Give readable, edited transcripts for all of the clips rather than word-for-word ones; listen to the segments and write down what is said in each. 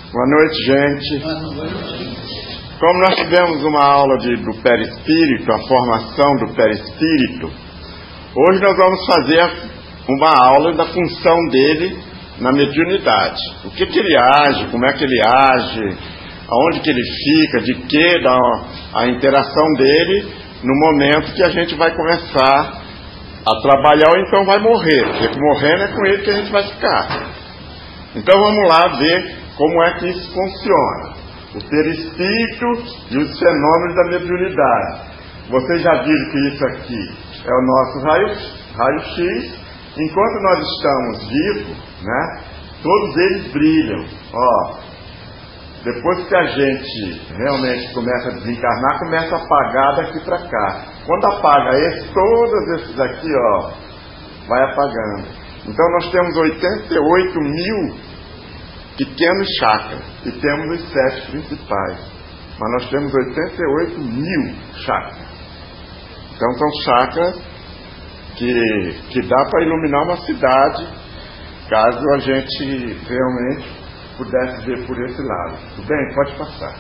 Boa noite, gente. Como nós tivemos uma aula do perispírito, a formação do perispírito, hoje nós vamos fazer uma aula da função dele na mediunidade. O que ele age, como é que ele age, aonde que ele fica, de que dá a interação dele no momento que a gente vai começar a trabalhar ou então vai morrer, porque morrendo é com ele que a gente vai ficar. Então vamos lá ver como é que isso funciona. O perispírito e os fenômenos da mediunidade. Vocês já viram que isso aqui é o nosso raio-x. Enquanto nós estamos vivos, né, todos eles brilham. Ó, depois que a gente realmente começa a desencarnar, começa a apagar daqui para cá. Quando apaga todos esses aqui, ó, vai apagando. Então nós temos 88 mil pequenos chakras, e temos os 7 principais, mas nós temos 88 mil chakras. Então são chakras que dá para iluminar uma cidade, caso a gente realmente pudesse ver por esse lado. Tudo bem? Pode passar.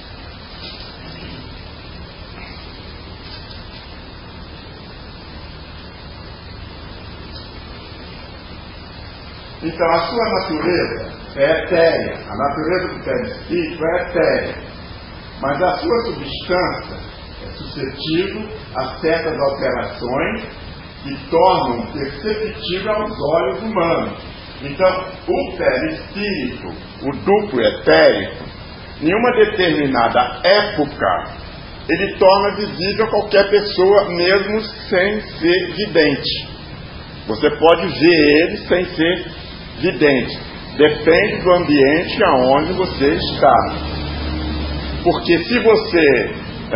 Então a sua natureza é etérea, a natureza do perispírito é etérea, mas a sua substância é suscetível a certas alterações que tornam perceptível aos olhos humanos. Então, o perispírito, o duplo etérico, em uma determinada época, ele torna visível a qualquer pessoa, mesmo sem ser vidente. Você pode ver ele sem ser vidente. Depende do ambiente aonde você está. Porque se você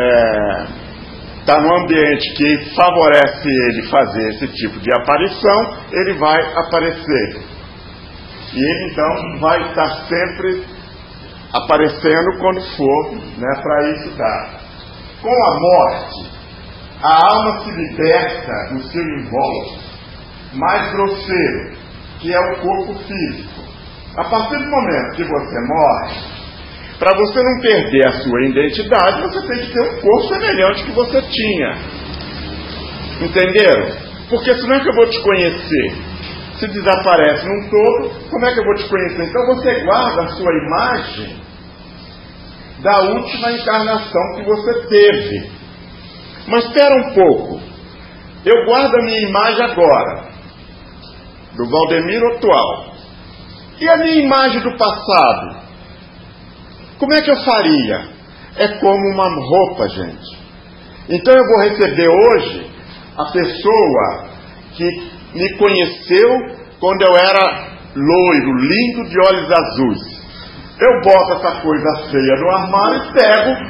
está num ambiente que favorece ele fazer esse tipo de aparição, ele vai aparecer. E ele então vai estar sempre aparecendo quando for, né, para isso dar. Com a morte, a alma se liberta do seu invólucro mais grosseiro, que é o corpo físico. A partir do momento que você morre, para você não perder a sua identidade, você tem que ter um corpo semelhante que você tinha. Entenderam? Porque senão que eu vou te conhecer? Se desaparece num todo, como é que eu vou te conhecer? Então você guarda a sua imagem da última encarnação que você teve. Mas espera um pouco. Eu guardo a minha imagem agora, do Valdemiro atual. E a minha imagem do passado? Como é que eu faria? É como uma roupa, gente. Então eu vou receber hoje a pessoa que me conheceu quando eu era loiro, lindo, de olhos azuis. Eu boto essa coisa feia no armário e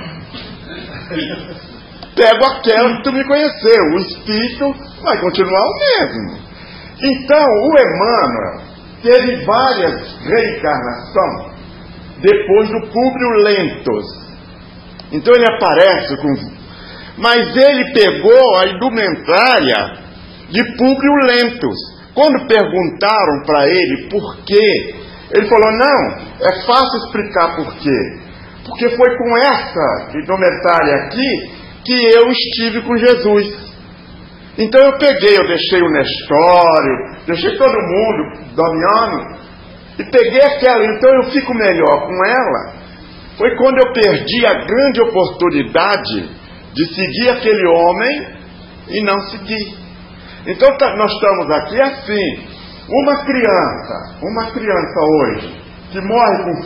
pego aquela que tu me conheceu. O espírito vai continuar o mesmo. Então o Emmanuel teve várias reencarnações depois do Públio Lentos. Então ele aparece com... Mas ele pegou a indumentária de Públio Lentos. Quando perguntaram para ele por quê, ele falou, não, é fácil explicar por quê. Porque foi com essa indumentária aqui que eu estive com Jesus. Então eu deixei o Nestório, deixei todo mundo, Damiano, e peguei aquela. Então eu fico melhor com ela. Foi quando eu perdi a grande oportunidade de seguir aquele homem e não segui. Então nós estamos aqui assim. Uma criança hoje, que morre com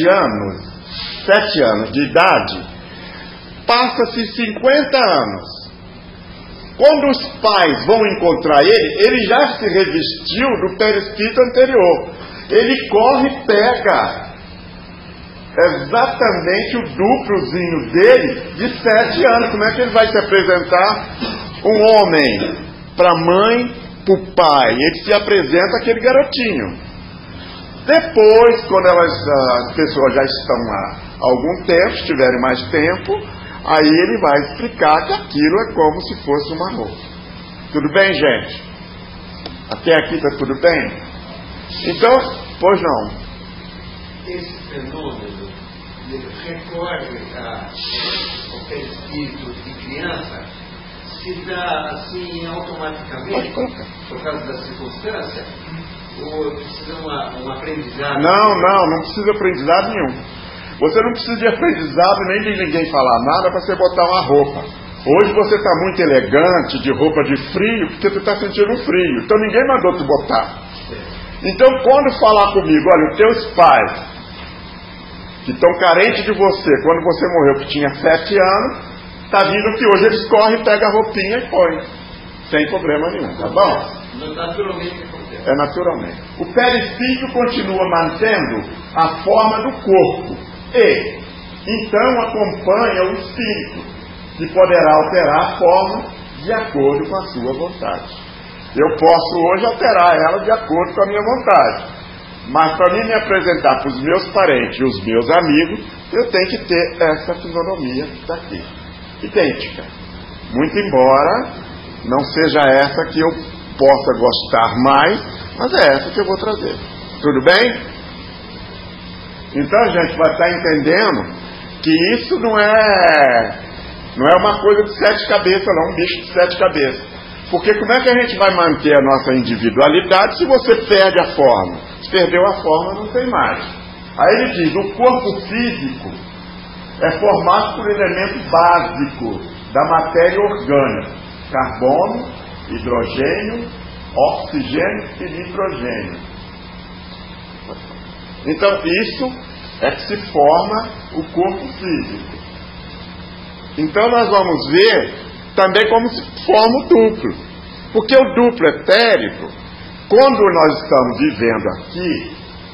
7 anos de idade, passa-se 50 anos. Quando os pais vão encontrar ele já se revestiu do perispírito anterior. Ele corre e pega exatamente o duplozinho dele de 7 anos. Como é que ele vai se apresentar? Um homem para a mãe, para o pai. Ele se apresenta aquele garotinho. Depois, quando as pessoas já estão lá há algum tempo, se tiverem mais tempo, aí ele vai explicar que aquilo é como se fosse uma roupa. Tudo bem, gente? Até aqui está tudo bem? Então, pois não. esse fenômeno recorre ao perispírito de criança, se dá assim automaticamente, por causa da circunstância, ou precisa um aprendizado? Não precisa aprendizado nenhum. Você não precisa de aprendizado nem de ninguém falar nada para você botar uma roupa. Hoje você está muito elegante, de roupa de frio, porque tu está sentindo frio. Então ninguém mandou tu botar. Então quando falar comigo, olha, os teus pais, que estão carentes de você, quando você morreu, que tinha 7 anos, está vindo que hoje eles correm, pegam a roupinha e põem. Sem problema nenhum, tá bom? Naturalmente acontece. É naturalmente. O perispírito continua mantendo a forma do corpo. E, então, acompanha o espírito, que poderá alterar a forma de acordo com a sua vontade. Eu posso hoje alterar ela de acordo com a minha vontade. Mas para mim me apresentar para os meus parentes e os meus amigos, eu tenho que ter essa fisionomia daqui. Idêntica. Muito embora não seja essa que eu possa gostar mais, mas é essa que eu vou trazer. Tudo bem? Então a gente vai estar entendendo que isso não é uma coisa de 7 cabeças, não, um bicho de 7 cabeças. Porque como é que a gente vai manter a nossa individualidade se você perde a forma? Se perdeu a forma, não tem mais. Aí ele diz, o corpo físico é formado por elemento básico da matéria orgânica: carbono, hidrogênio, oxigênio e nitrogênio. Então isso é que se forma o corpo físico. Então nós vamos ver também como se forma o duplo. Porque o duplo etérico, quando nós estamos vivendo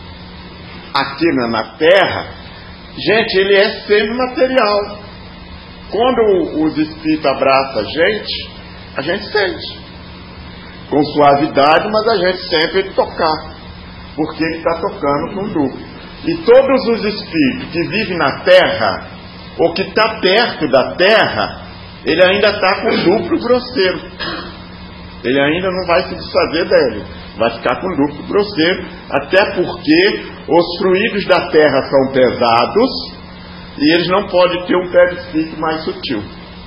aqui na Terra, gente, ele é semimaterial. Quando os espíritos abraçam a gente sente. Com suavidade, mas a gente sente ele tocar. Porque ele está tocando com o duplo. E todos os espíritos que vivem na Terra, ou que está perto da Terra, ele ainda está com o duplo grosseiro. Ele ainda não vai se desfazer dele. Vai ficar com o duplo grosseiro, até porque os fluidos da Terra são pesados e eles não podem ter um perispírito mais sutil.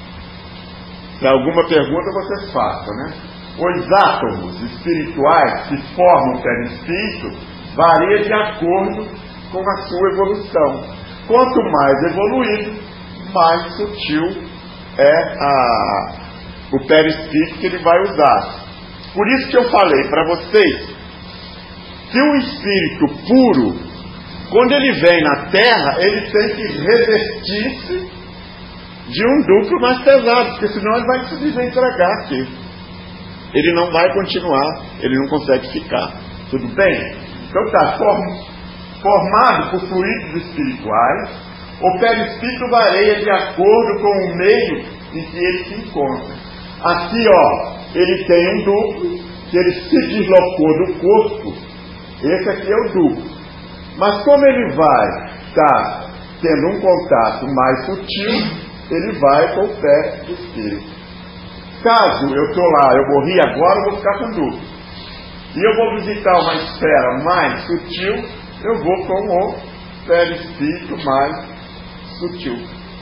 Se alguma pergunta vocês façam, né? Os átomos espirituais que formam o perispírito variam de acordo com a sua evolução. Quanto mais evoluído, mais sutil é o perispírito que ele vai usar. Por isso que eu falei para vocês que o espírito puro, quando ele vem na Terra, ele tem que revestir-se de um duplo mais pesado, porque senão ele vai se desentragar aqui. Ele não vai continuar, ele não consegue ficar. Tudo bem? Então está formado por fluidos espirituais, o perispírito varia de acordo com o meio em que ele se encontra. Aqui, ele tem um duplo, que ele se deslocou do corpo. Esse aqui é o duplo. Mas como ele vai estar tendo um contato mais sutil, ele vai com o perispírito. Caso eu estou lá, eu morri agora, eu vou ficar com duplo. E eu vou visitar uma esfera mais sutil, eu vou com o perispírito mais sutil.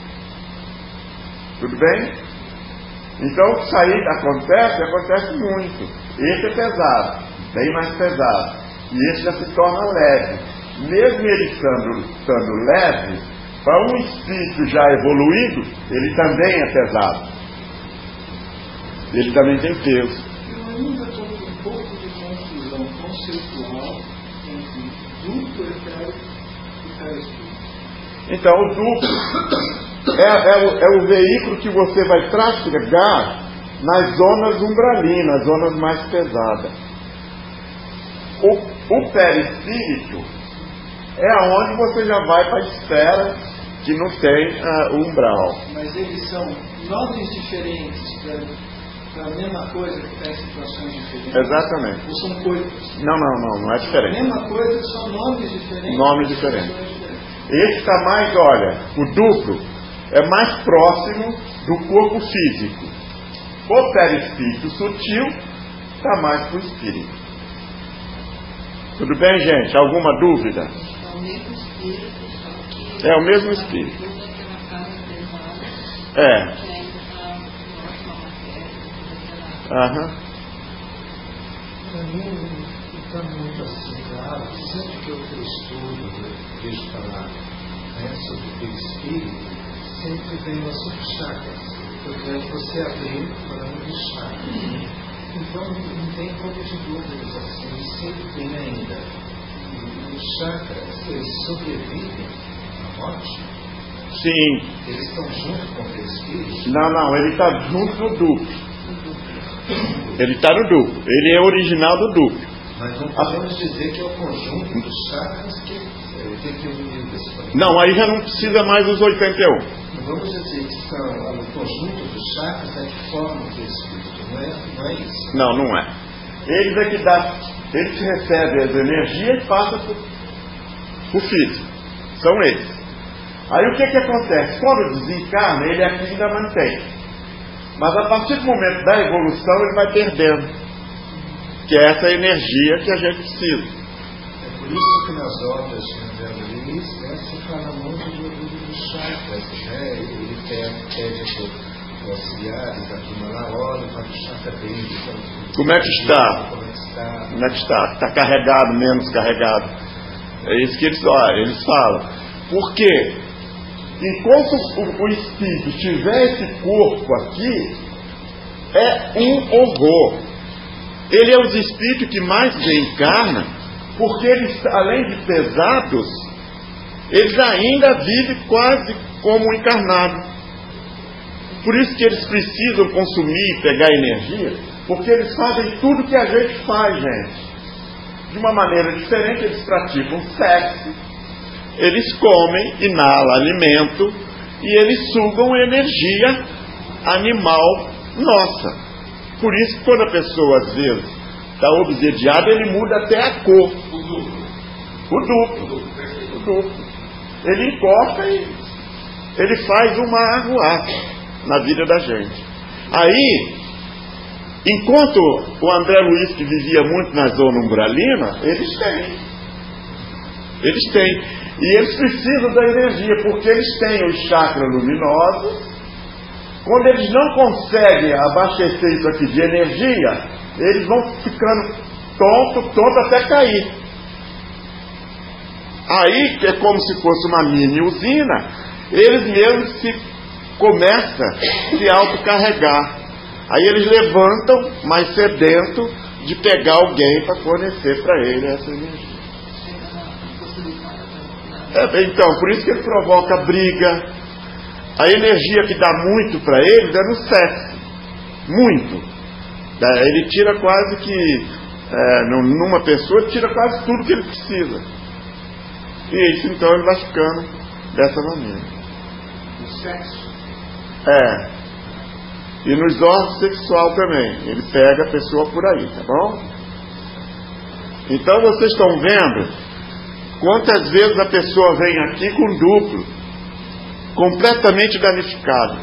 Tudo bem? Então isso aí acontece muito. Esse é pesado, bem mais pesado. E esse já se torna leve. Mesmo ele estando leve, para um espírito já evoluído, ele também é pesado. Ele também tem peso. Eu ainda estou com um pouco de confusão conceitual entre duplo etérico e perispírito. Então, o duplo é o veículo que você vai trafegar nas zonas umbralinas, zonas mais pesadas. O perispírito é aonde você já vai para a esfera que não tem umbral. Mas eles são nomes diferentes para a mesma coisa que está em situações diferentes? Exatamente. Ou são coisas? Não é diferente. A mesma coisa, são nomes diferentes? Nomes diferentes. Esse está mais, olha, o duplo é mais próximo do corpo físico. O perispírito sutil está mais para o espírito. Tudo bem, gente? Alguma dúvida? o mesmo espírito, só que... É o mesmo espírito. Tudo aquela carne pesada, É. que ainda está próxima à matéria, tudo aquela... Aham. Para mim, está muito assim, claro, sempre que eu estudo, vejo falar sobre o perispírito, sempre vem o assunto chakras. Eu quero você abrir falando de chakras. Então, não tem pouco de dúvidas assim, sempre tem ainda. E os chakras, eles sobrevivem à morte? Sim. Eles estão junto com o perispírito? Não, ele está junto no duplo. Ele está no duplo. Ele é original do duplo. Mas não podemos dizer que é o conjunto dos chakras que é 81 desse planeta. Não, aí já não precisa mais dos 81. Não vamos dizer que são o conjunto dos chakras é que forma o perispírito. Não é isso. Não é. Eles é que dá. Eles recebem as energias e passam para o físico. São eles. Aí o que acontece? Quando desencarna, ele aqui ainda mantém. Mas a partir do momento da evolução, ele vai perdendo. Que é essa energia que a gente precisa. É por isso que nas obras de André Luiz, se fala muito dos chakras, né? Ele pede para auxiliares, a turma lá, olha para o chakra dele. Como é que está? Como é que está? Está carregado, menos carregado? É isso que eles falam. Por quê? Enquanto o espírito tiver esse corpo aqui, é um horror. Ele é os espíritos que mais reencarnam, porque eles, além de pesados, eles ainda vivem quase como encarnados. Por isso que eles precisam consumir e pegar energia, porque eles fazem tudo que a gente faz, gente. De uma maneira diferente, eles praticam sexo, eles comem, inalam alimento, e eles sugam energia animal nossa. Por isso que quando a pessoa às vezes está obsediada, ele muda até a cor. O duplo. Ele encosta e ele faz uma arruaça na vida da gente. Aí, enquanto o André Luiz, que vivia muito na zona umbralina, eles têm. E eles precisam da energia, porque eles têm os chakras luminosos. Quando eles não conseguem abastecer isso aqui de energia, eles vão ficando tonto até cair. Aí, que é como se fosse uma mini usina, eles mesmos começam a se autocarregar. Aí eles levantam, mais sedento, de pegar alguém para fornecer para ele essa energia. Então, por isso que ele provoca briga. A energia que dá muito para eles é no sexo. Muito. Ele tira quase que, numa pessoa, tira quase tudo que ele precisa. E isso, então, ele vai ficando dessa maneira. No sexo? E nos órgãos sexual também. Ele pega a pessoa por aí, tá bom? Então, vocês estão vendo quantas vezes a pessoa vem aqui com duplo. Completamente danificado.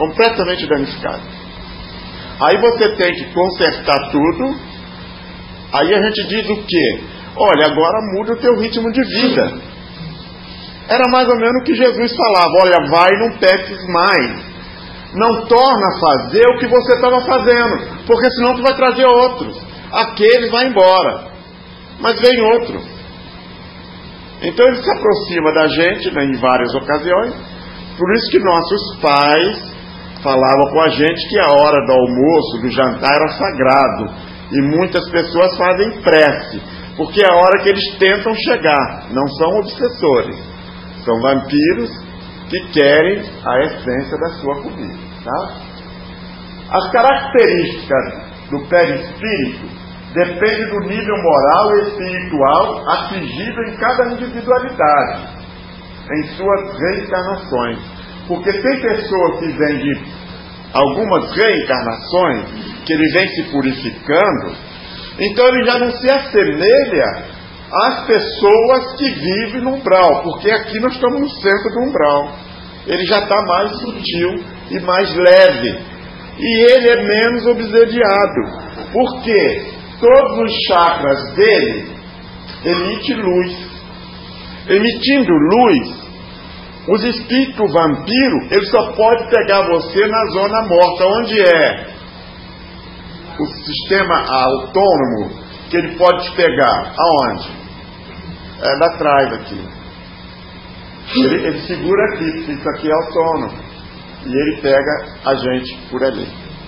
Aí você tem que consertar tudo. Aí a gente diz o quê? Olha, agora muda o teu ritmo de vida. Era mais ou menos o que Jesus falava. Olha, vai e não peques mais. Não torna a fazer o que você estava fazendo, porque senão tu vai trazer outros. Aquele vai embora, mas vem outro. Então ele se aproxima da gente, né, em várias ocasiões. Por isso que nossos pais falavam com a gente que a hora do almoço, do jantar era sagrado. E muitas pessoas fazem prece, porque é a hora que eles tentam chegar. Não são obsessores, são vampiros que querem a essência da sua comida, tá? As características do perispírito dependem do nível moral e espiritual atingido em cada individualidade, em suas reencarnações. Porque tem pessoas que vêm de algumas reencarnações, que ele vem se purificando, então ele já não se assemelha às pessoas que vivem no umbral, porque aqui nós estamos no centro do umbral. Ele já está mais sutil e mais leve, e ele é menos obsediado, porque todos os chakras dele emitem luz. Emitindo luz, os espíritos vampiros, ele só pode pegar você na zona morta, onde é o sistema autônomo que ele pode te pegar. Aonde? É lá atrás aqui. Ele segura aqui, porque isso aqui é autônomo. E ele pega a gente por ali.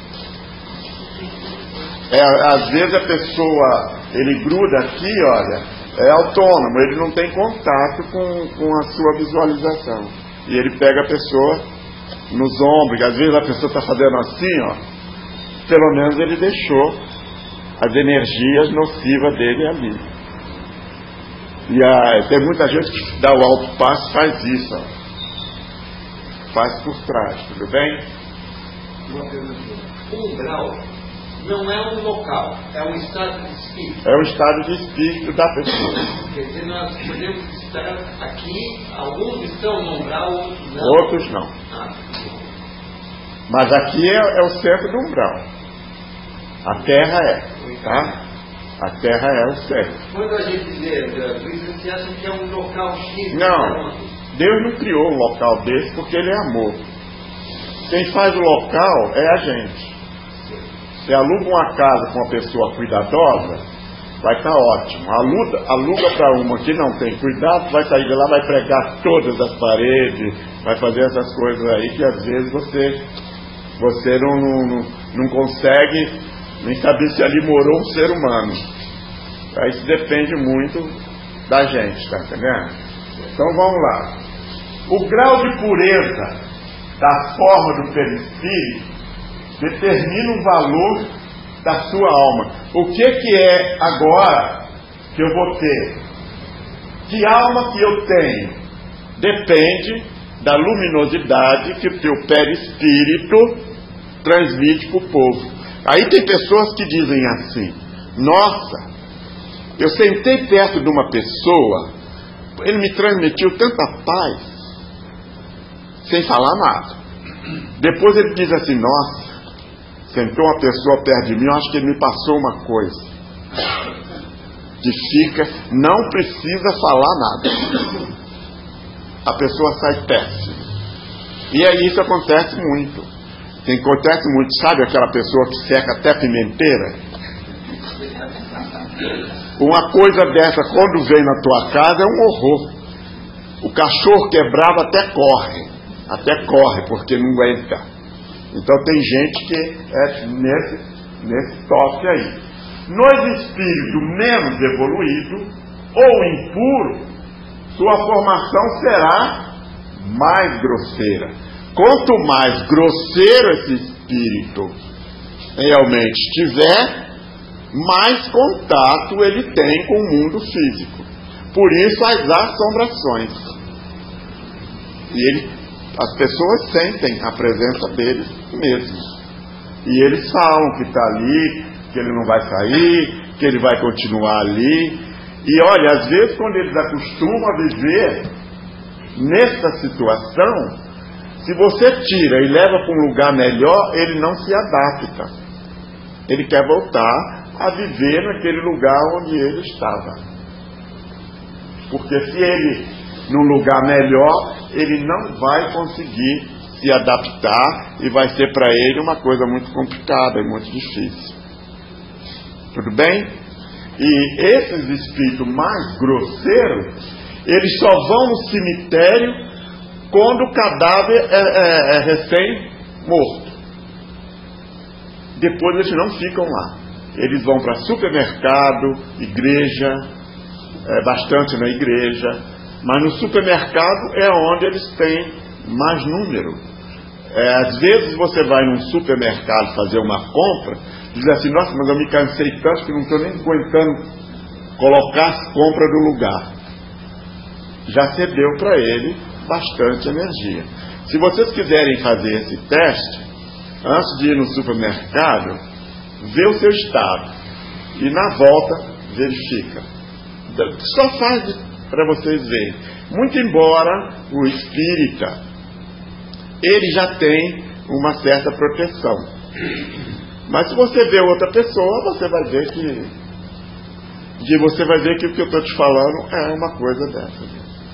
Às vezes a pessoa, ele gruda aqui, olha, é autônomo, ele não tem contato com a sua visualização. E ele pega a pessoa nos ombros, e às vezes a pessoa está fazendo assim, ó, pelo menos ele deixou as energias nocivas dele ali. E tem muita gente que dá o alto passo e faz isso, ó. Faz por trás, tudo bem? Uma pergunta. Um grau não é um local, é um estado de espírito. É um estado de espírito da pessoa. Quer dizer, nós podemos estar aqui, alguns estão num grau, outros não. Outros não. Mas aqui é o centro do umbral. A Terra tá? A Terra é o centro. Quando a gente lê, você acha que é um local X? Não. Deus não criou um local desse porque Ele é amor. Quem faz o local é a gente. Se aluga uma casa com uma pessoa cuidadosa, vai estar ótimo. Aluga para uma que não tem cuidado, vai sair de lá, vai pregar todas as paredes, vai fazer essas coisas aí que às vezes você não consegue nem saber se ali morou um ser humano. Isso depende muito da gente, tá entendendo? Então vamos lá. O grau de pureza da forma do perispírito determina o valor da sua alma. O que é agora que eu vou ter? Que alma que eu tenho? Depende da luminosidade que o teu perispírito transmite para o povo. Aí tem pessoas que dizem assim: nossa, eu sentei perto de uma pessoa, ele me transmitiu tanta paz, sem falar nada. Depois ele diz assim: nossa, sentou uma pessoa perto de mim, eu acho que ele me passou uma coisa. Que fica, não precisa falar nada. A pessoa sai péssima. E aí isso acontece muito. Acontece muito, sabe aquela pessoa que seca até pimenteira? Uma coisa dessa, quando vem na tua casa, é um horror. O cachorro que é bravo até corre, porque não aguenta. Então tem gente que é nesse toque aí. Nos espíritos menos evoluídos ou impuros, sua formação será mais grosseira. Quanto mais grosseiro esse espírito realmente estiver, mais contato ele tem com o mundo físico. Por isso as assombrações. E as pessoas sentem a presença deles mesmos. E eles falam que está ali, que ele não vai sair, que ele vai continuar ali. E olha, às vezes quando eles acostumam a viver nessa situação, se você tira e leva para um lugar melhor, ele não se adapta. Ele quer voltar a viver naquele lugar onde ele estava. Porque se ele, num lugar melhor, ele não vai conseguir se adaptar e vai ser para ele uma coisa muito complicada e muito difícil. Tudo bem? E esses espíritos mais grosseiros, eles só vão no cemitério quando o cadáver é recém-morto. Depois eles não ficam lá. Eles vão para supermercado, igreja, bastante na igreja, mas no supermercado é onde eles têm mais número. Às vezes você vai num supermercado fazer uma compra, diz assim: nossa, mas eu me cansei tanto que não estou nem aguentando colocar as compras no lugar. Já cedeu para ele bastante energia. Se vocês quiserem fazer esse teste, antes de ir no supermercado, vê o seu estado e na volta verifica. Só faz para vocês verem. Muito embora o espírita, ele já tem uma certa proteção, mas se você vê outra pessoa, você vai ver que o que eu estou te falando é uma coisa dessa.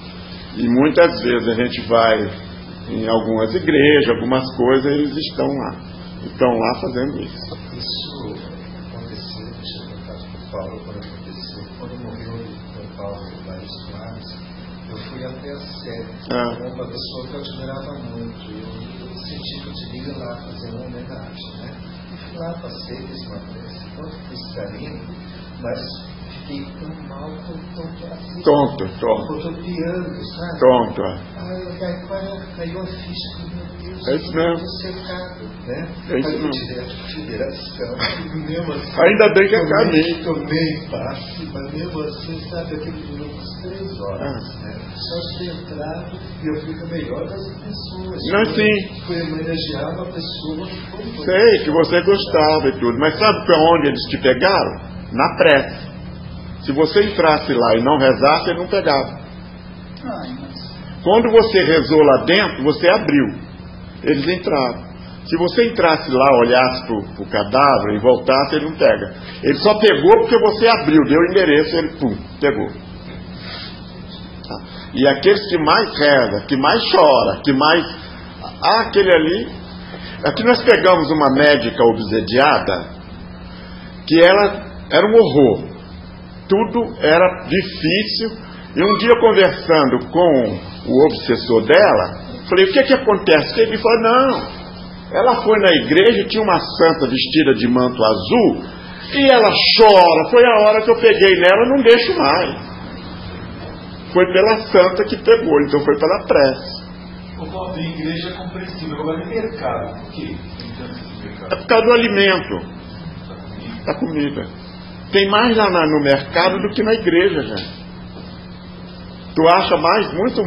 E muitas vezes a gente vai em algumas igrejas, algumas coisas, eles estão lá fazendo isso. Isso aconteceu, deixa eu contar para o Paulo, quando morreu o Paulo Vários Soares, eu fui até a sede, uma pessoa que eu admirava muito, eu senti que eu devia ir lá fazer uma homenagem, né? E fui lá, passei, fiz uma prece, quando fui saindo, mas fiquei tão mal, tão assim. Tonto. Fotopiando, sabe? Tonto. Caiu a ficha, meu Deus. É isso mesmo. Secado, né? É isso mesmo. Direto de federação, mesmo assim. Ainda bem que é caminho. Tomei passe, mas mesmo assim, sabe, aquele durou umas 3 horas, né? Só de ter entrado e eu fui o melhor das pessoas. Não, sim. Fui homenagear uma pessoa. Sei que você gostava e tudo, mas sabe para onde eles te pegaram? Na prece. Se você entrasse lá e não rezasse, ele não pegava. Quando você rezou lá dentro, você abriu. Eles entraram. Se você entrasse lá, olhasse para o cadáver e voltasse, ele não pega. Ele só pegou porque você abriu, deu o endereço, ele pegou. Tá? E aqueles que mais reza, que mais chora, que mais... aquele ali... Aqui nós pegamos uma médica obsediada, que ela era um horror. Tudo era difícil. E um dia, conversando com o obsessor dela, falei, o que acontece? Ele falou, não, ela foi na igreja, tinha uma santa vestida de manto azul, e ela chora, foi a hora que eu peguei nela, não deixo mais. Foi pela santa que pegou, então foi pela prece. O ponto de igreja é compreensível, agora em mercado, por quê? É por causa do alimento, da comida. Tem mais lá no mercado do que na igreja, gente. Tu acha muito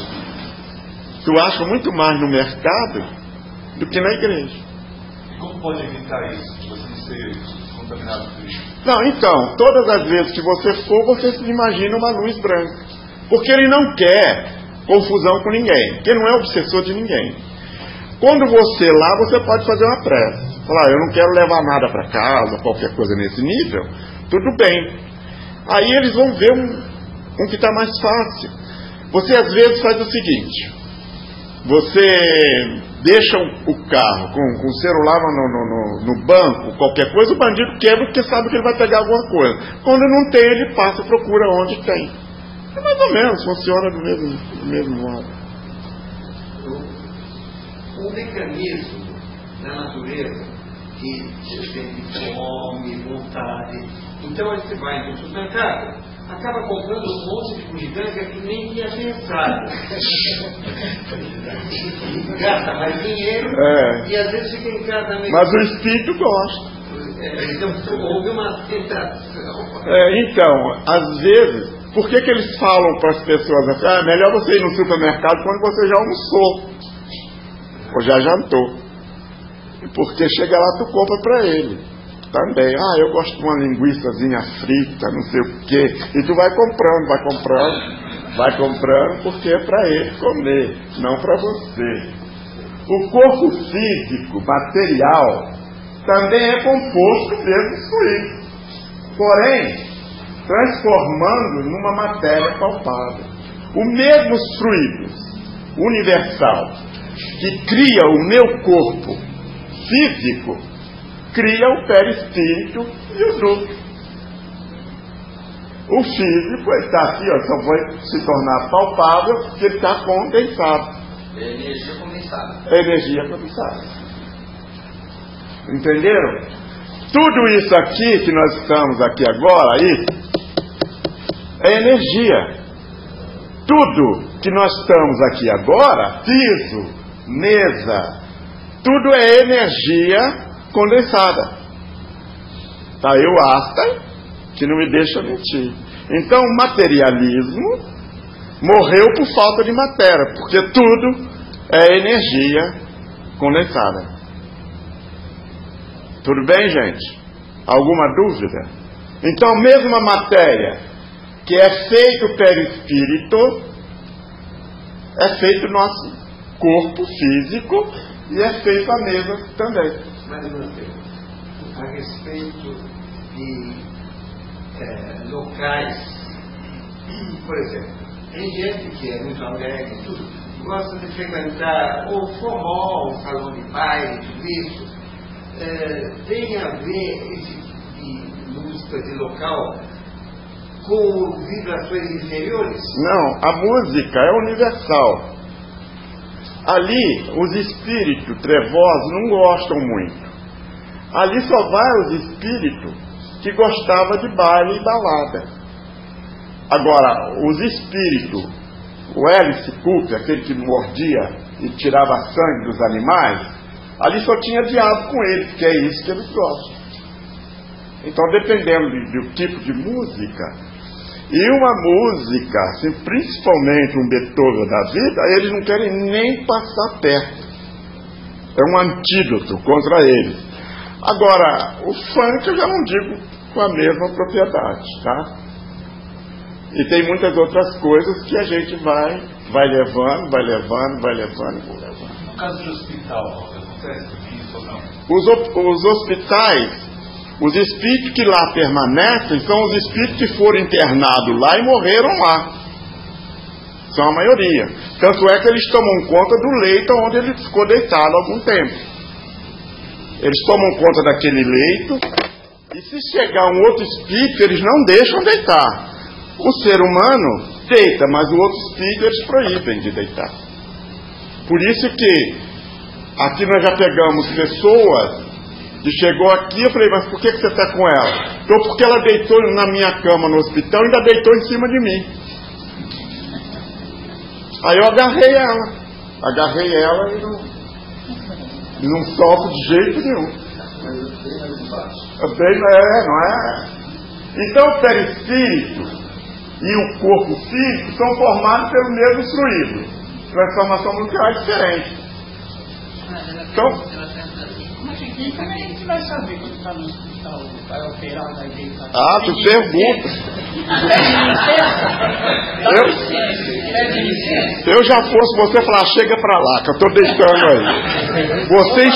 mais no mercado do que na igreja. E como pode evitar isso? De você não ser contaminado por isso? Não, então, todas as vezes que você for, você se imagina uma luz branca. Porque ele não quer confusão com ninguém. Porque ele não é obsessor de ninguém. Quando você lá, você pode fazer uma prece. Falar, eu não quero levar nada para casa, qualquer coisa nesse nível. Tudo bem. Aí eles vão ver um que está mais fácil. Você às vezes faz o seguinte. Você deixa o carro com o celular no banco, qualquer coisa, o bandido quebra porque sabe que ele vai pegar alguma coisa. Quando não tem, ele passa e procura onde tem. É mais ou menos, funciona do mesmo modo. Um mecanismo na natureza que sustenta fome, vontade. Então você vai no supermercado, acaba comprando um monte de bugiganga que nem tinha pensado. Gasta mais dinheiro e às vezes fica em casa meio... Mas o espírito gosta. Então houve uma tentação. Então, às vezes, por que eles falam para as pessoas assim, é melhor você ir no supermercado quando você já almoçou ou já jantou? Porque chega lá, tu compra para ele também. Eu gosto de uma linguiçazinha frita, não sei o quê. E tu vai comprando, porque é para ele comer, não para você. O corpo físico, material, também é composto desses fluidos. Porém, transformando numa matéria palpável. Os mesmos fluidos universal que cria o meu corpo físico, cria o perispírito e o núcleo. O físico está aqui, só vai se tornar palpável porque ele está condensado. É energia condensada. É energia condensada. Entenderam? Tudo isso aqui que nós estamos aqui agora, aí, é energia. Tudo que nós estamos aqui agora, piso, mesa, tudo é energia condensada. Tá aí o Einstein, que não me deixa mentir. Então o materialismo morreu por falta de matéria, porque tudo é energia condensada. Tudo bem, gente? Alguma dúvida? Então a mesma matéria que é feito o perispírito é feito o nosso corpo físico e é feito a mesa também. Mas a respeito de locais, por exemplo, Tem gente que é muito alegre, tudo, gosta de frequentar o forró, o salão de baile, tudo isso. Tem a ver esse tipo de música de local com vibrações inferiores? Não, a música é universal. Ali, os espíritos trevosos não gostam muito. Ali só vai os espíritos que gostavam de baile e balada. Agora, os espíritos, o Alice Cooper, aquele que mordia e tirava sangue dos animais, ali só tinha diabo com eles, que é isso que eles gostam. Então, dependendo do tipo de música, e uma música, assim, principalmente um Beethoven da vida, eles não querem nem passar perto. É um antídoto contra eles. Agora, o funk eu já não digo com a mesma propriedade, tá? E tem muitas outras coisas que a gente vai levando. No caso de hospital, acontece isso ou não? Os hospitais, os espíritos que lá permanecem são os espíritos que foram internados lá e morreram lá. São a maioria. Tanto é que eles tomam conta do leito onde ele ficou deitado há algum tempo. Eles tomam conta daquele leito, e se chegar um outro espírito, eles não deixam deitar. O ser humano deita, mas o outro espírito eles proíbem de deitar. Por isso que aqui nós já pegamos pessoas que chegou aqui, eu falei, mas por que você está com ela? Então, porque ela deitou na minha cama no hospital e ainda deitou em cima de mim. Aí eu agarrei ela e não solto de jeito nenhum. Não é? Então o perispírito e o corpo físico são formados pelo mesmo fluido. Transformação nuclear é diferente. Então, como é que a gente vai saber que está no hospital, vai operar, vai deitar? tu pergunta. Eu já fosse você falar, chega pra lá, que eu estou deitando aí.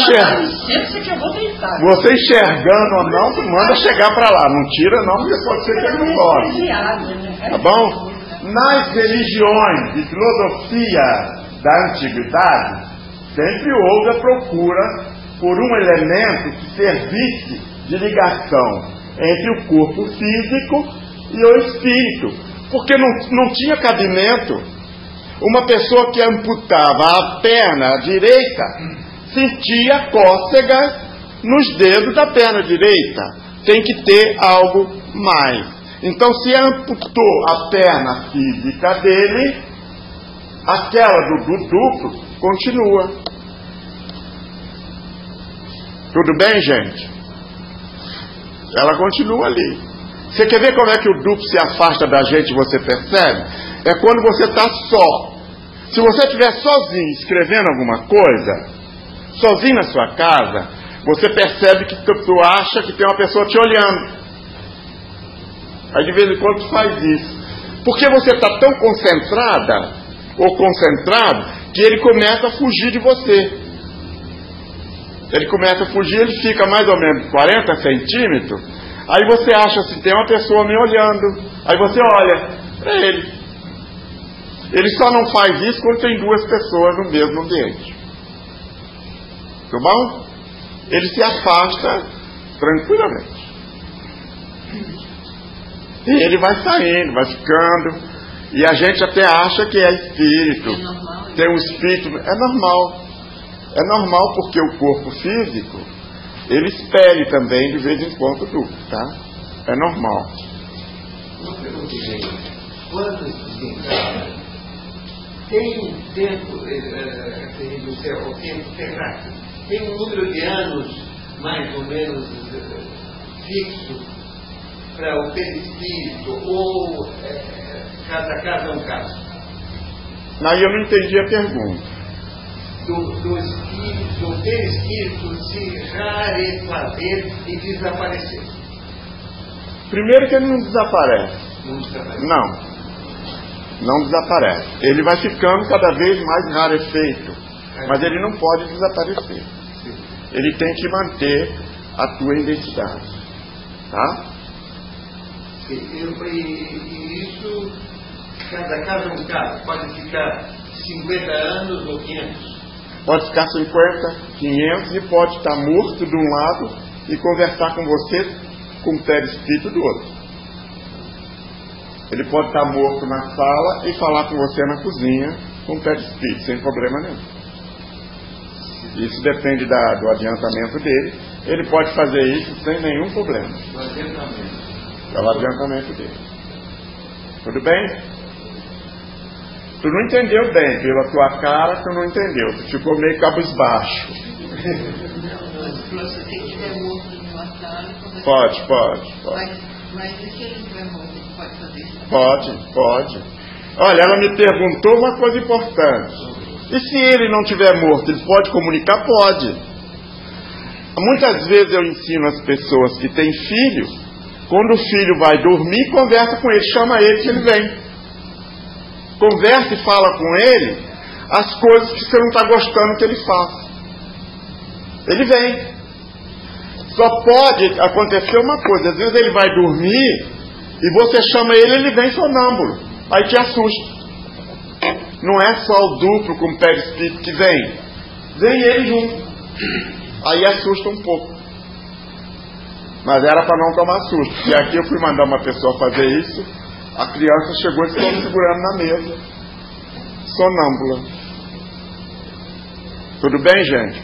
Você enxergando ou não, tu manda chegar pra lá. Não tira não, porque pode ser que ele não goste. Tá bom? Nas religiões de filosofia da antiguidade, sempre houve a procura por um elemento que servisse de ligação entre o corpo físico e o espírito, porque não tinha cabimento. Uma pessoa que amputava a perna direita sentia cócegas nos dedos da perna direita. Tem que ter algo mais. Então, se amputou a perna física dele, aquela do duplo continua. Tudo bem, gente? Ela continua ali. Você quer ver como é que o duplo se afasta da gente e você percebe? É quando você está só. Se você estiver sozinho escrevendo alguma coisa, sozinho na sua casa, você percebe que tu acha que tem uma pessoa te olhando. Aí de vez em quando tu faz isso. Porque você está tão concentrada ou concentrado que ele começa a fugir de você. Ele começa a fugir, ele fica mais ou menos 40 centímetros. Aí você acha assim, tem uma pessoa me olhando. Aí você olha para ele. Ele só não faz isso quando tem duas pessoas no mesmo ambiente. Tá bom? Ele se afasta tranquilamente. E ele vai saindo, vai ficando. E a gente até acha que é espírito. É normal, tem um espírito. É normal. É normal porque o corpo físico, ele espelha também de vez em quando tudo, tá? É normal. Uma pergunta, gente. Quando desencarna, tem um tempo, o tempo terráqueo, tem um número de anos mais ou menos fixo para o perispírito, ou cada caso é um caso? Aí eu não entendi a pergunta. Do perispírito se rarefazer e desaparecer. Primeiro que ele não desaparece. Não desaparece. Não desaparece. Ele vai ficando cada vez mais rarefeito. Mas ele não pode desaparecer. Ele tem que manter a tua identidade. Tá? E isso Da casa um caso, pode ficar 50 anos ou 500. Pode ficar 50, 500 e pode estar morto de um lado e conversar com você com o perispírito do outro. Ele pode estar morto na sala e falar com você na cozinha com o perispírito, sem problema nenhum. Isso depende do adiantamento dele. Ele pode fazer isso sem nenhum problema. Do adiantamento. É o adiantamento dele. Tudo bem? Tu não entendeu bem, pela tua cara tu não entendeu. Tu ficou meio cabisbaixo. Se ele estiver morto de uma sala... Pode. Mas e se ele estiver morto, ele pode fazer isso? Pode. Olha, ela me perguntou uma coisa importante. E se ele não estiver morto, ele pode comunicar? Pode. Muitas vezes eu ensino as pessoas que têm filho, quando o filho vai dormir, conversa com ele, chama ele que ele vem. Conversa e fala com ele as coisas que você não está gostando que ele faça. Ele vem. Só pode acontecer uma coisa, às vezes ele vai dormir e você chama ele vem sonâmbulo. Aí te assusta. Não é só o duplo com o perispírito que vem. Vem ele junto. Aí assusta um pouco. Mas era para não tomar susto. Porque aqui eu fui mandar uma pessoa fazer isso. A criança chegou e ficou me segurando na mesa. Sonâmbula. Tudo bem, gente?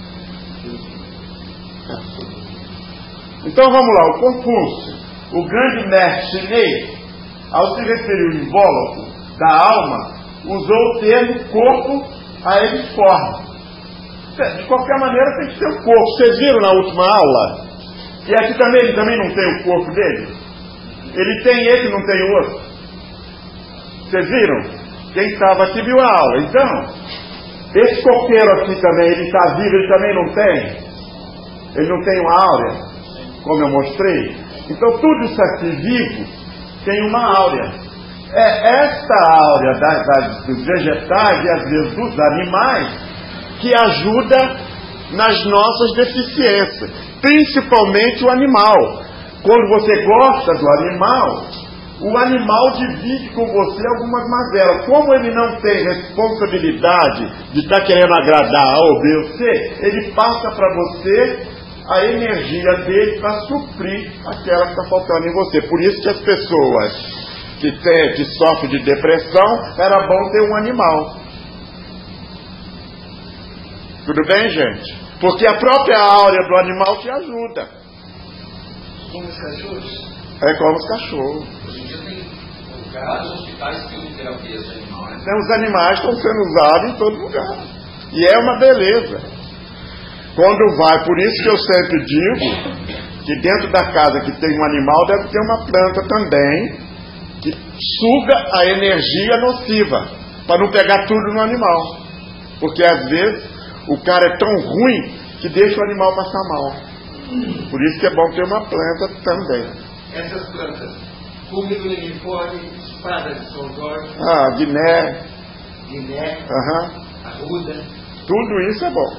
Então vamos lá. O Confúcio, o grande mestre chinês, ao se referir ao invólucro da alma, usou o termo corpo aeriforme. De qualquer maneira tem que ser o corpo. Vocês viram na última aula? E aqui também ele também não tem o corpo dele? Ele tem esse e não tem o outro. Vocês viram? Quem estava aqui viu a aula. Então, esse coqueiro aqui também, ele está vivo, ele também não tem? Ele não tem uma áurea, como eu mostrei? Então, tudo isso aqui vivo tem uma áurea. É esta áurea dos vegetais e às vezes dos animais que ajuda nas nossas deficiências, principalmente o animal. Quando você gosta do animal, o animal divide com você algumas mazelas. Como ele não tem responsabilidade de estar querendo agradar A ou B ou C, ele passa para você a energia dele para suprir aquela que está faltando em você. Por isso que as pessoas que sofrem de depressão, era bom ter um animal. Tudo bem, gente? Porque a própria áurea do animal te ajuda. Como os cachorros? É como os cachorros. Hoje em dia tem lugares, hospitais que usam terapias de animais. Então, os animais estão sendo usados em todo lugar. E é uma beleza. Quando vai, por isso que eu sempre digo que dentro da casa que tem um animal deve ter uma planta também que suga a energia nociva, para não pegar tudo no animal. Porque às vezes o cara é tão ruim que deixa o animal passar mal. Por isso que é bom ter uma planta também. Essas plantas, cúmilo, uniforme, espada de São Jorge, Guiné, arruda. Tudo isso é bom.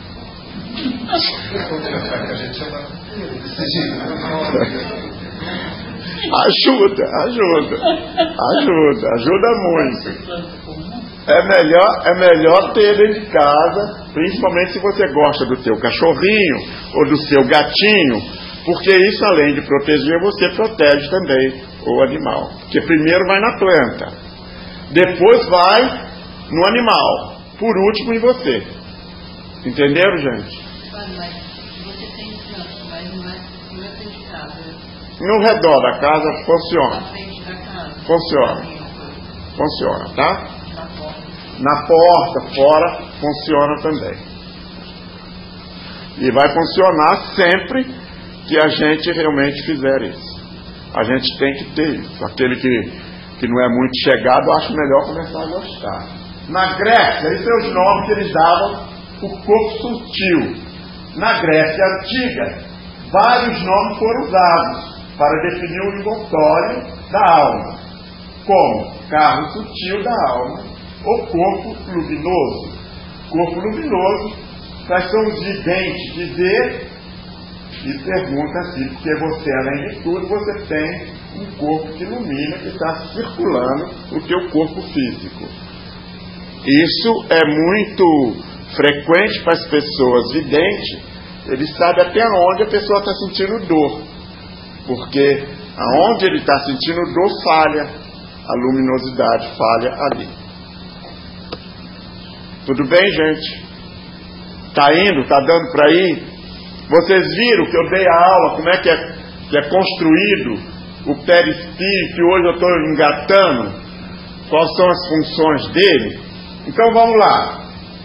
Ajuda muito. É melhor ter dentro de casa, principalmente se você gosta do seu cachorrinho ou do seu gatinho, porque isso, além de proteger, você protege também o animal. Porque primeiro vai na planta, depois vai no animal, por último em você. Entenderam, gente? Mas você tem planta, mas não é dentro de casa. No redor da casa funciona. Na frente da casa. Funciona, tá? Na porta, fora, funciona também. E vai funcionar sempre que a gente realmente fizer isso. A gente tem que ter isso. Aquele que não é muito chegado, acho melhor começar a gostar. Na Grécia, esses são os nomes que eles davam o corpo sutil. Na Grécia Antiga, vários nomes foram usados para definir o envoltório da alma, como carro sutil da alma ou corpo luminoso. Corpo luminoso, quais são os videntes que vê e pergunta assim, porque você, além de tudo, você tem um corpo que ilumina, que está circulando o teu corpo físico. Isso é muito frequente para as pessoas videntes. Ele sabe até onde a pessoa está sentindo dor, porque aonde ele está sentindo dor falha, a luminosidade falha ali. Tudo bem, gente? Está indo? Está dando para ir? Vocês viram que eu dei a aula, como é que é construído o perispírito, e hoje eu estou engatando quais são as funções dele. Então vamos lá.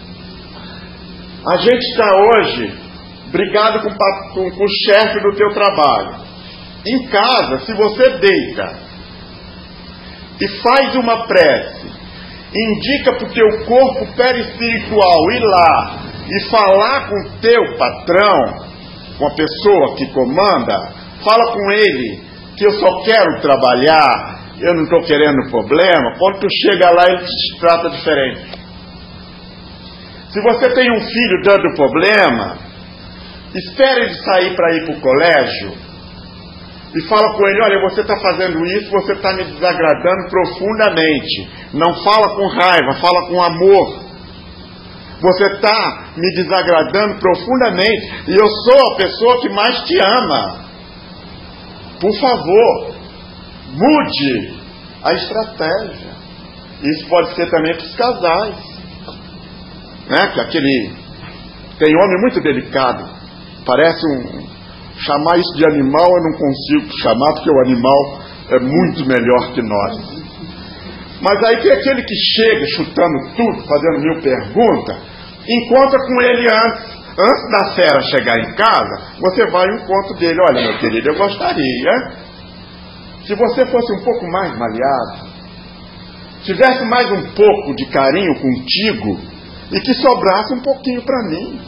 A gente está hoje brigado com o chefe do teu trabalho. Em casa, se você deita e faz uma prece, indica para o teu corpo perispiritual ir lá e falar com o teu patrão, com a pessoa que comanda, fala com ele que eu só quero trabalhar, eu não estou querendo problema. Quando tu chega lá, ele te trata diferente. Se você tem um filho dando problema, espere ele sair para ir para o colégio e fala com ele: olha, você está fazendo isso, você está me desagradando profundamente. Não fala com raiva, fala com amor. Você está me desagradando profundamente e eu sou a pessoa que mais te ama. Por favor, mude a estratégia. Isso pode ser também para os casais, né? Que tem homem muito delicado, parece chamar isso de animal eu não consigo chamar, porque o animal é muito melhor que nós. Mas aí tem aquele que chega chutando tudo, fazendo 1000 perguntas, encontra com ele antes da fera chegar em casa, você vai ao encontro dele: olha, meu querido, eu gostaria, se você fosse um pouco mais maleável, tivesse mais um pouco de carinho contigo e que sobrasse um pouquinho para mim.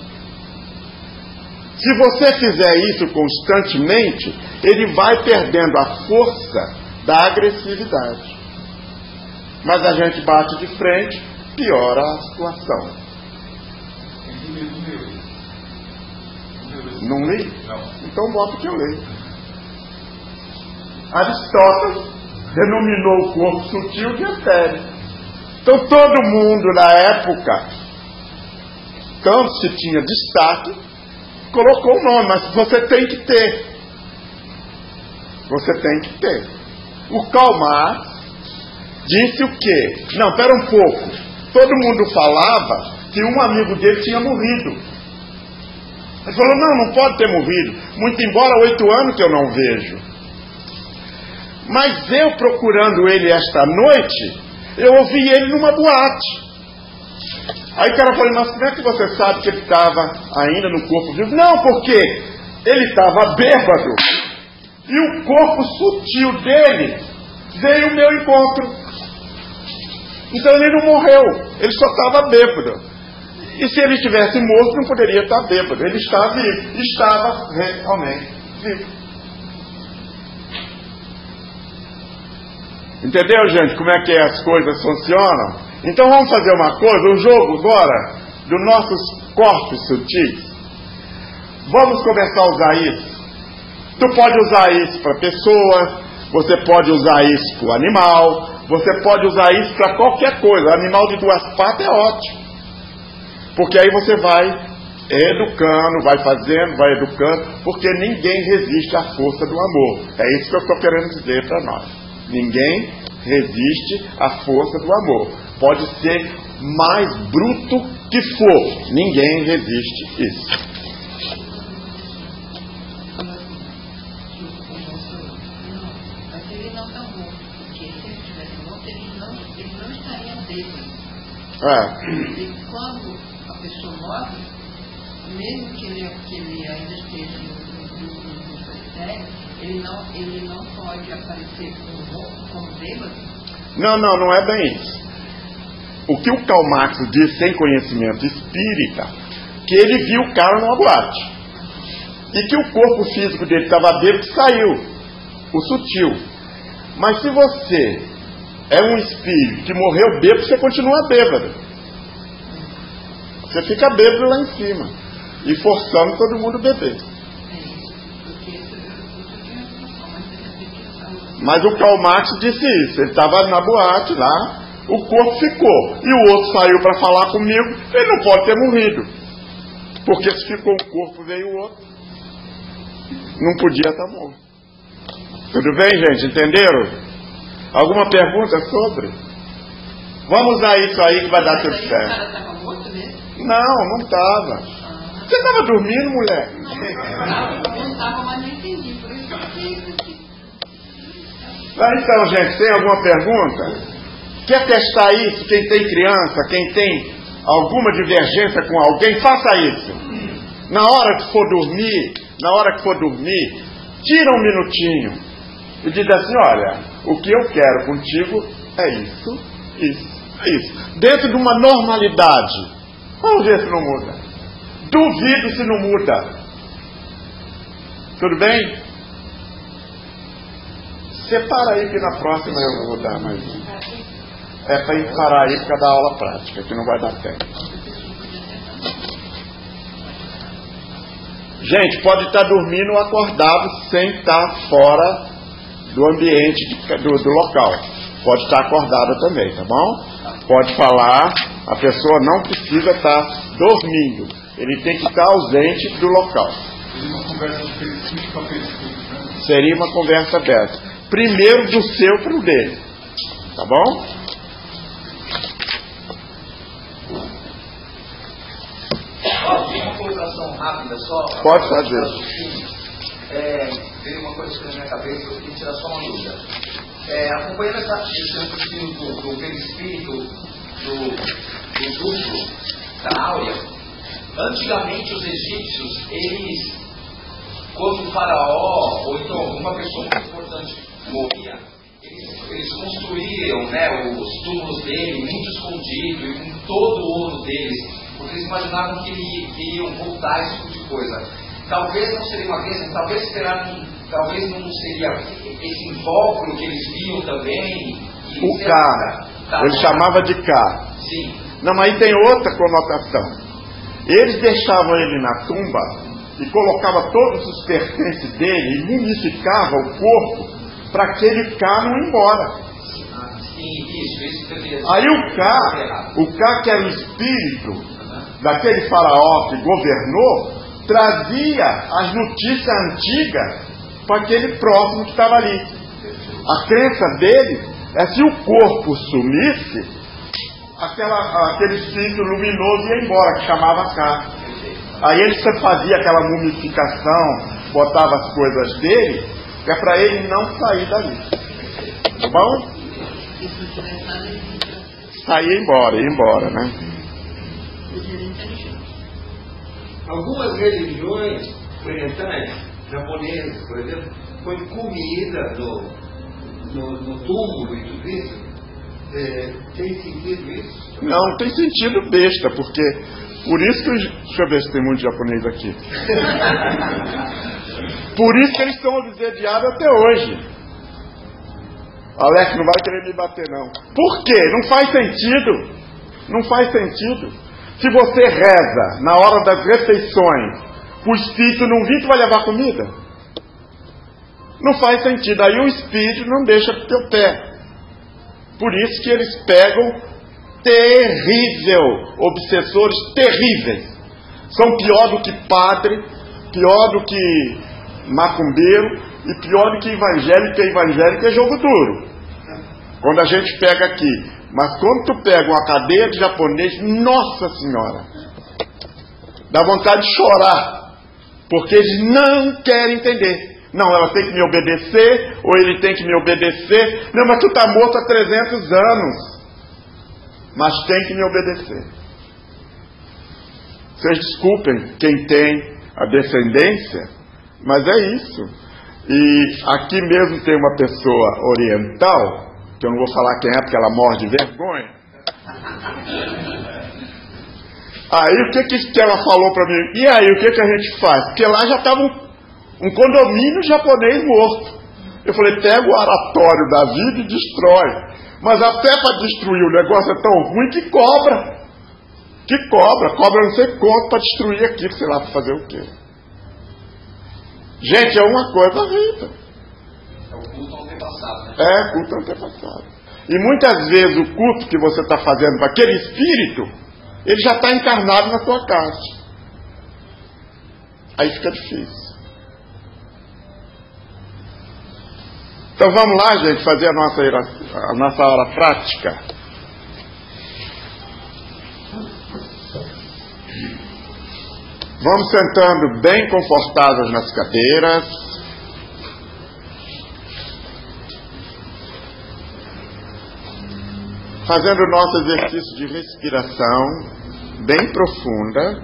Se você fizer isso constantemente, ele vai perdendo a força da agressividade. Mas a gente bate de frente, piora a situação. Não li? Não. Então bota que eu leio. Aristóteles denominou o corpo sutil de etéreo. Então todo mundo na época, quando se tinha destaque, colocou o nome, mas você tem que ter. Você tem que ter. O Karl Marx disse o quê? Não, pera um pouco. Todo mundo falava que um amigo dele tinha morrido. Ele falou: não pode ter morrido. Muito embora há 8 anos que eu não vejo. Mas eu procurando ele esta noite, eu ouvi ele numa boate. Aí o cara falou: mas como é que você sabe que ele estava ainda no corpo vivo? Não, porque ele estava bêbado e o corpo sutil dele veio ao meu encontro. Então ele não morreu, ele só estava bêbado. E se ele estivesse morto, não poderia estar bêbado. Ele estava vivo, estava realmente vivo. Entendeu, gente, como é que as coisas funcionam? Então vamos fazer uma coisa, um jogo agora dos nossos corpos sutis. Vamos começar a usar isso. Tu pode usar isso para pessoa, você pode usar isso para o animal, você pode usar isso para qualquer coisa. Animal de 2 patas é ótimo. Porque aí você vai educando, vai fazendo, vai educando, porque ninguém resiste à força do amor. É isso que eu estou querendo dizer para nós. Ninguém resiste à força do amor. Pode ser mais bruto que for, ninguém resiste isso. Mas ele não está morto, porque se ele estivesse morto, ele não estaria bêbado. E quando a pessoa morre, mesmo que ele ainda esteja no cemitério, ele não pode aparecer como bêbado? Não é bem isso. O que o Karl Marx diz sem conhecimento espírita, que ele viu o cara numa boate. E que o corpo físico dele estava bêbado e saiu. O sutil. Mas se você é um espírito que morreu bêbado, você continua bêbado. Você fica bêbado lá em cima. E forçando todo mundo a beber. Porque isso eu tinha uma mas de repente Mas o Karl Marx disse isso. Ele estava na boate lá, o corpo ficou. E o outro saiu para falar comigo. Ele não pode ter morrido. Porque se ficou um corpo, veio o outro. Não podia estar morto. Tudo bem, gente? Entenderam? Alguma pergunta sobre? Vamos usar isso aí que vai dar tudo certo. O cara estava morto mesmo? Não estava. Você estava dormindo, mulher? Não estava, mas não entendi. Por isso que então, gente, tem alguma pergunta? Quer testar isso? Quem tem criança, quem tem alguma divergência com alguém, faça isso. Na hora que for dormir, tira um minutinho e diz assim: olha, o que eu quero contigo é isso. Dentro de uma normalidade. Vamos ver se não muda. Duvido se não muda. Tudo bem? Separa aí que na próxima eu vou dar mais um. É para ir parar aí por causa da aula prática, que não vai dar tempo. Gente, pode estar dormindo ou acordado sem estar fora do ambiente do local. Pode estar acordado também, tá bom? Pode falar, a pessoa não precisa estar dormindo. Ele tem que estar ausente do local. Seria uma conversa dessa. Primeiro do seu para o dele. Tá bom? Uma colocação rápida só. Pode fazer. Veio uma coisa na minha cabeça, eu queria tirar só uma dúvida. Acompanhando esse raciocínio do perispírito do duplo, da áurea, antigamente os egípcios, eles, quando o faraó, ou então alguma pessoa muito importante morria, eles construíam, né, os túmulos dele muito escondido e com todo o ouro deles, porque eles imaginavam que iriam voltar, esse tipo de coisa. Talvez não seria uma crença, talvez não seria esse invólucro que eles viam também. O K. Ele chamava de K. Sim. Não, mas aí tem outra conotação. Eles deixavam ele na tumba e colocavam todos os pertences dele e mumificavam o corpo para aquele K não ir embora. Sim, isso deveria ser. Aí o K que era o espírito daquele faraó que governou, trazia as notícias antigas para aquele próximo que estava ali. A crença dele é se o corpo sumisse, aquele espírito luminoso ia embora, que chamava K. Aí ele fazia aquela mumificação, botava as coisas dele, que é para ele não sair dali. Tá bom? Sair ia embora, né? Algumas religiões orientais, japonesas, por exemplo, põe comida no túmulo e tudo isso. Tem sentido isso? Não, tem sentido besta, porque por isso que deixa eu ver se tem muito japonês aqui. Por isso que eles estão obsediados até hoje. Alex, não vai querer me bater não. Por quê? Não faz sentido. Não faz sentido. Se você reza na hora das refeições, o espírito não vir, tu vai levar comida? Não faz sentido. Aí o espírito não deixa pro teu pé. Por isso que eles pegam obsessores terríveis. São pior do que padre, pior do que macumbeiro e pior do que evangélico é jogo duro. Quando a gente pega aqui. Mas quando tu pega uma cadeia de japonês, nossa senhora, dá vontade de chorar, porque eles não querem entender. Não, ela tem que me obedecer, ou ele tem que me obedecer. Não, mas tu está morto há 300 anos. Mas tem que me obedecer. Vocês desculpem quem tem a descendência, mas é isso. E aqui mesmo tem uma pessoa oriental, que eu não vou falar quem é, porque ela morre de vergonha. Aí o que ela falou para mim? E aí, o que a gente faz? Porque lá já estava um condomínio japonês morto. Eu falei, pega o aratório da vida e destrói. Mas até para destruir o negócio é tão ruim que cobra. Cobra não sei quanto para destruir aquilo, sei lá, para fazer o quê. Gente, é uma coisa horrível. É o culto ao antepassado, né? É, culto antepassado. E muitas vezes o culto que você está fazendo para aquele espírito, ele já está encarnado na sua casa. Aí fica difícil. Então vamos lá, gente, fazer a nossa hora prática. Vamos sentando bem confortáveis nas cadeiras. Fazendo o nosso exercício de respiração bem profunda.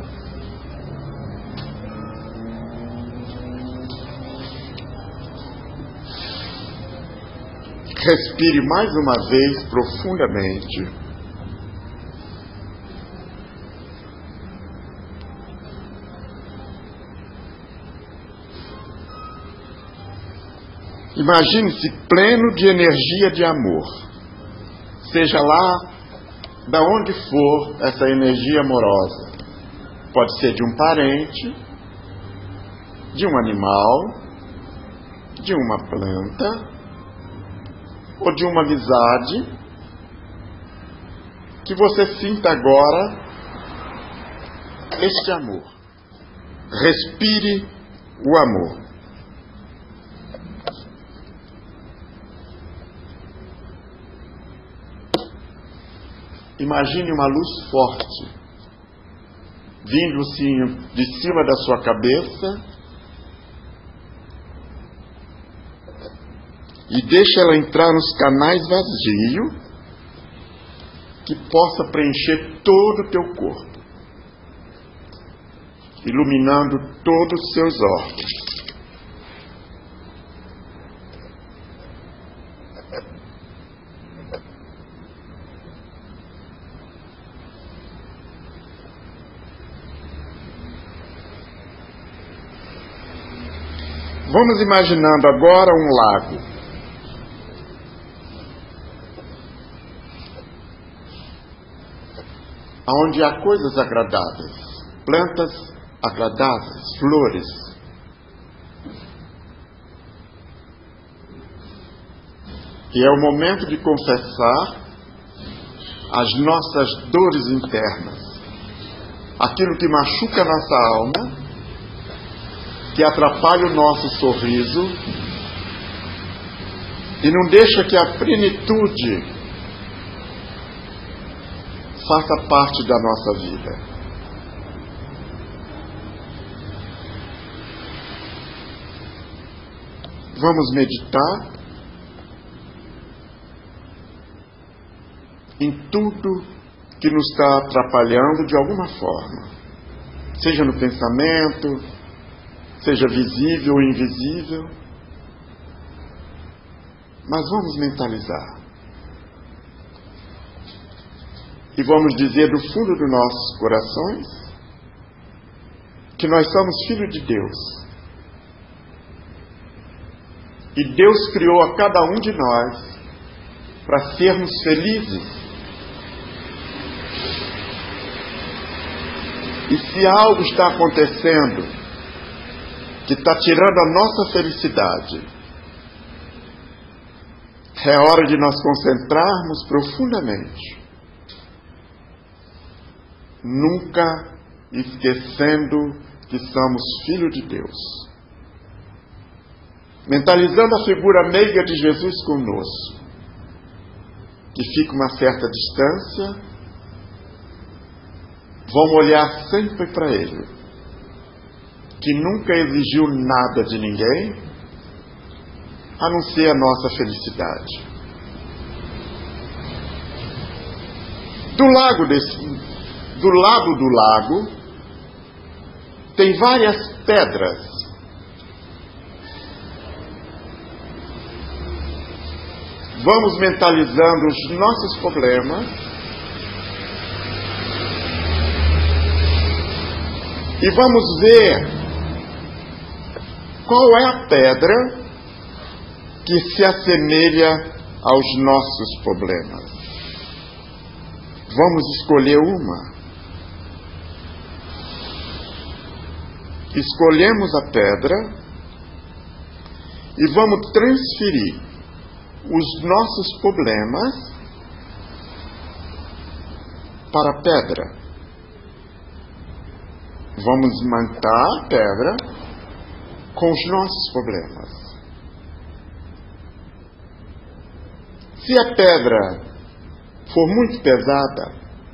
Respire mais uma vez profundamente. Imagine-se pleno de energia de amor. Seja lá da onde for essa energia amorosa. Pode ser de um parente, de um animal, de uma planta, ou de uma amizade, que você sinta agora este amor. Respire o amor. Imagine uma luz forte, vindo de cima da sua cabeça, e deixe ela entrar nos canais vazios, que possa preencher todo o teu corpo, iluminando todos os seus órgãos. Vamos imaginando agora um lago. Onde há coisas agradáveis, plantas agradáveis, flores. E é o momento de confessar as nossas dores internas, aquilo que machuca a nossa alma, que atrapalha o nosso sorriso e não deixa que a plenitude faça parte da nossa vida. Vamos meditar em tudo que nos está atrapalhando de alguma forma, seja no pensamento, seja visível ou invisível, mas vamos mentalizar. E vamos dizer do fundo dos nossos corações que nós somos filhos de Deus. E Deus criou a cada um de nós para sermos felizes. E se algo está acontecendo que está tirando a nossa felicidade, é hora de nós concentrarmos profundamente, nunca esquecendo que somos filhos de Deus, mentalizando a figura meiga de Jesus conosco, que fica uma certa distância. Vamos olhar sempre para Ele, que nunca exigiu nada de ninguém, a não ser a nossa felicidade. Do lado do lago, tem várias pedras. Vamos mentalizando os nossos problemas e vamos ver qual é a pedra que se assemelha aos nossos problemas. Vamos escolher uma. Escolhemos a pedra e vamos transferir os nossos problemas para a pedra. Vamos montar a pedra com os nossos problemas. Se a pedra for muito pesada,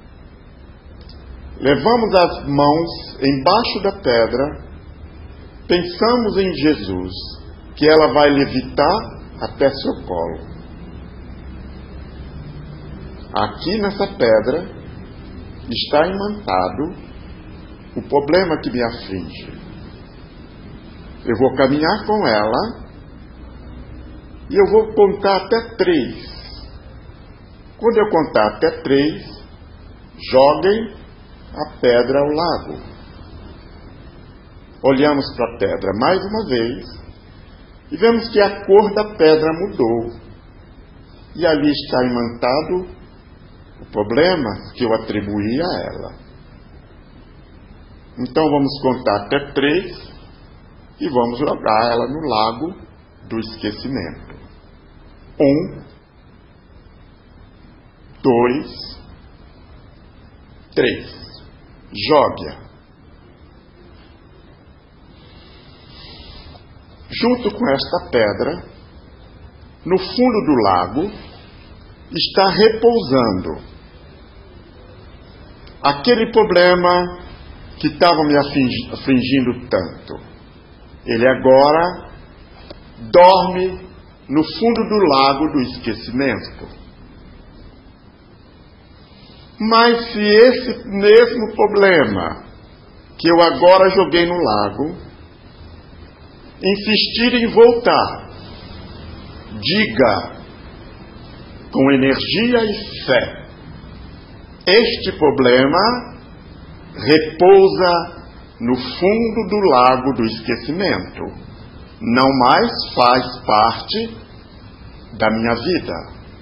levamos as mãos embaixo da pedra, pensamos em Jesus, que ela vai levitar até seu colo. Aqui nessa pedra está imantado o problema que me aflige. Eu vou caminhar com ela e eu vou contar até 3. Quando eu contar até 3, joguem a pedra ao lago. Olhamos para a pedra mais uma vez e vemos que a cor da pedra mudou. E ali está imantado o problema que eu atribuí a ela. Então vamos contar até 3 e vamos jogar ela no lago do esquecimento. 1, 2, 3. Jogue-a. Junto com esta pedra, no fundo do lago, está repousando aquele problema que estava me afligindo tanto. Ele agora dorme no fundo do lago do esquecimento. Mas se esse mesmo problema que eu agora joguei no lago insistir em voltar, diga com energia e fé: este problema repousa no fundo do lago do esquecimento, não mais faz parte da minha vida.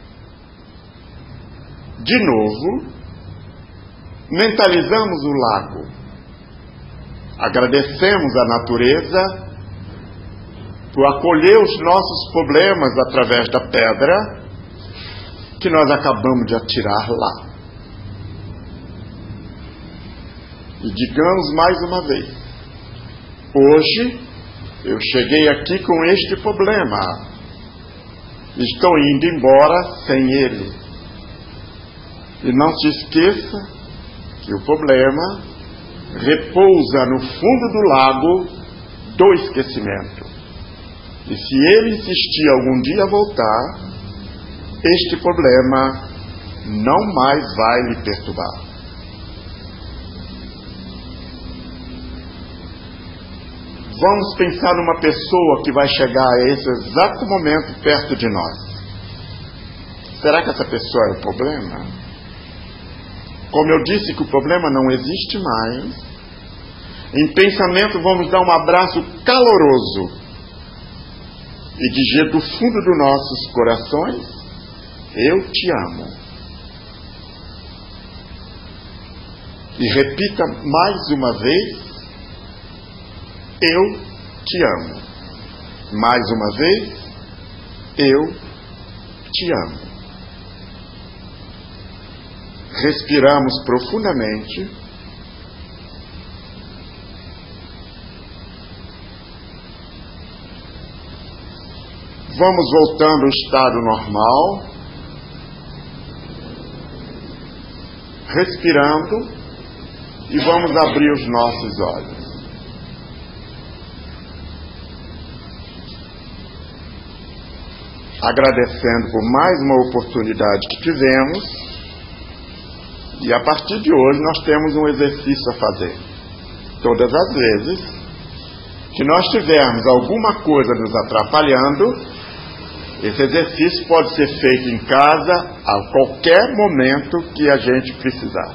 De novo, mentalizamos o lago, agradecemos a natureza por acolher os nossos problemas através da pedra que nós acabamos de atirar lá. E digamos mais uma vez: hoje eu cheguei aqui com este problema, estou indo embora sem ele. E não se esqueça que o problema repousa no fundo do lago do esquecimento. E se ele insistir algum dia a voltar, este problema não mais vai lhe perturbar. Vamos pensar numa pessoa que vai chegar a esse exato momento perto de nós. Será que essa pessoa é o problema? Como eu disse que o problema não existe mais, em pensamento vamos dar um abraço caloroso e dizer do fundo dos nossos corações: eu te amo. E repita mais uma vez: eu te amo. Mais uma vez: eu te amo. Respiramos profundamente. Vamos voltando ao estado normal. Respirando. E vamos abrir os nossos olhos. Agradecendo por mais uma oportunidade que tivemos. E a partir de hoje nós temos um exercício a fazer. Todas as vezes que nós tivermos alguma coisa nos atrapalhando, esse exercício pode ser feito em casa a qualquer momento que a gente precisar.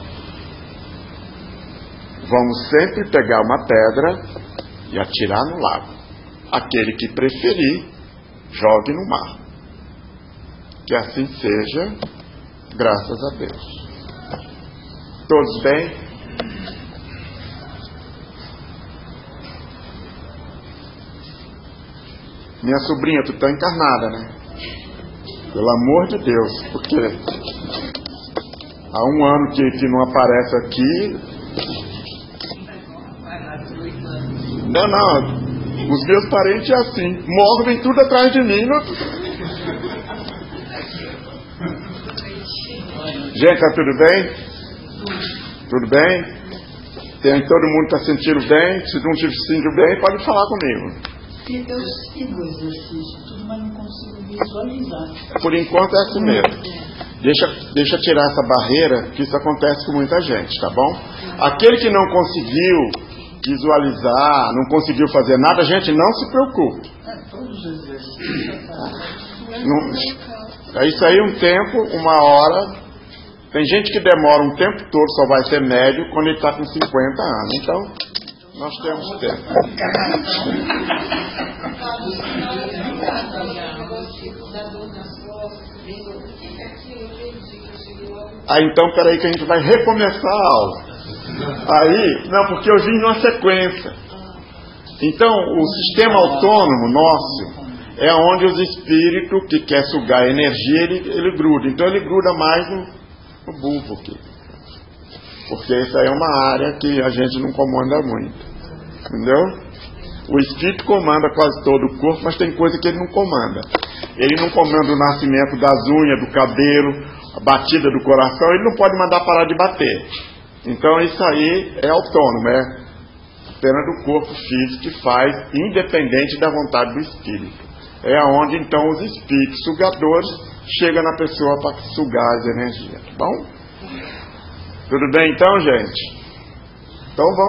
Vamos sempre pegar uma pedra e atirar no lago. Aquele que preferir, jogue no mar. Que assim seja, graças a Deus. Todos bem? Minha sobrinha, tu tá encarnada, né? Pelo amor de Deus, porque há um ano que não aparece aqui. Não. Os meus parentes é assim. Morro, vem tudo atrás de mim. Não... Gente, tá tudo bem? Tudo bem? Todo mundo está sentindo bem? Se não se sentindo bem, pode falar comigo. Eu sigo o exercício, tudo, mas não consigo visualizar. Por enquanto é assim mesmo. Deixa tirar essa barreira, que isso acontece com muita gente, tá bom? Aquele que não conseguiu visualizar, não conseguiu fazer nada, gente, não se preocupe. Todos os exercícios. É isso aí, um tempo, uma hora. Tem gente que demora um tempo todo, só vai ser médio quando ele está com 50 anos. Então, nós temos tempo. Então, peraí que a gente vai recomeçar a aula. Não, porque eu vim numa sequência. Então, o sistema autônomo nosso é onde os espíritos que quer sugar energia, ele gruda. Então, ele gruda mais no bulbo aqui. Porque isso aí é uma área que a gente não comanda muito. Entendeu? O espírito comanda quase todo o corpo, mas tem coisa que ele não comanda. Ele não comanda o nascimento das unhas, do cabelo, a batida do coração, ele não pode mandar parar de bater. Então isso aí é autônomo, é apenas do corpo físico que faz, independente da vontade do espírito. É onde então os espíritos sugadores chegam na pessoa para sugar as energias, tá bom? Tudo bem então, gente? Então vamos.